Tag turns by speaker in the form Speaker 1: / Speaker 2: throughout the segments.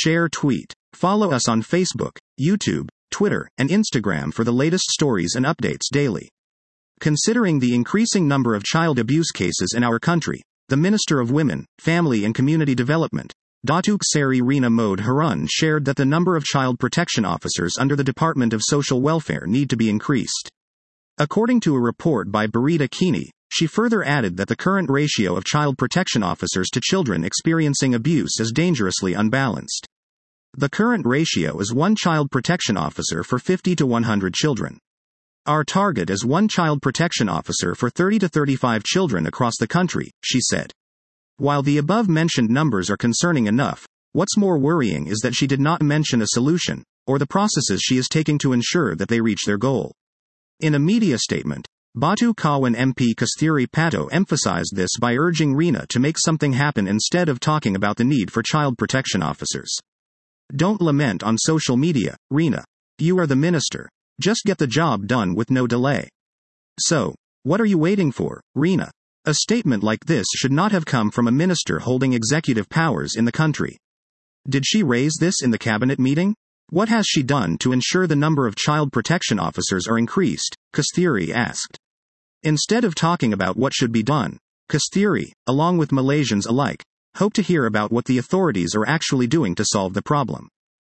Speaker 1: Share tweet. Follow us on Facebook, YouTube, Twitter, and Instagram for the latest stories and updates daily. Considering the increasing number of child abuse cases in our country, the Minister of Women, Family and Community Development, Datuk Seri Rina Mohd Harun, shared that the number of child protection officers under the Department of Social Welfare need to be increased. According to a report by Berita Kini, she further added that the current ratio of child protection officers to children experiencing abuse is dangerously unbalanced. The current ratio is 1 child protection officer for 50 to 100 children. Our target is 1 child protection officer for 30 to 35 children across the country, she said. While the above-mentioned numbers are concerning enough, what's more worrying is that she did not mention a solution, or the processes she is taking to ensure that they reach their goal. In a media statement, Batu Kawan MP Kasturi Pato emphasized this by urging Rina to make something happen instead of talking about the need for child protection officers. Don't lament on social media, Rina. You are the minister. Just get the job done with no delay. So, what are you waiting for, Rina? A statement like this should not have come from a minister holding executive powers in the country. Did she raise this in the cabinet meeting? What has she done to ensure the number of child protection officers are increased? Kasturi asked. Instead of talking about what should be done, Kasturi, along with Malaysians alike, hope to hear about what the authorities are actually doing to solve the problem.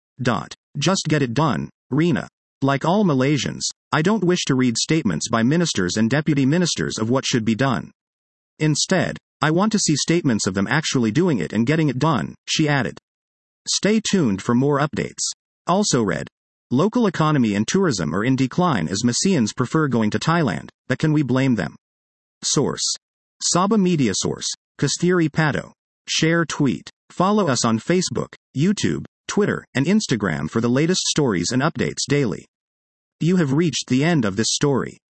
Speaker 1: Just get it done, Rina. Like all Malaysians, I don't wish to read statements by ministers and deputy ministers of what should be done. Instead, I want to see statements of them actually doing it and getting it done, she added. Stay tuned for more updates. Also read. Local economy and tourism are in decline as Malaysians prefer going to Thailand, but can we blame them? Source. Sabah Media Source. Kasturi Pato. Share tweet. Follow us on Facebook, YouTube, Twitter, and Instagram for the latest stories and updates daily. You have reached the end of this story.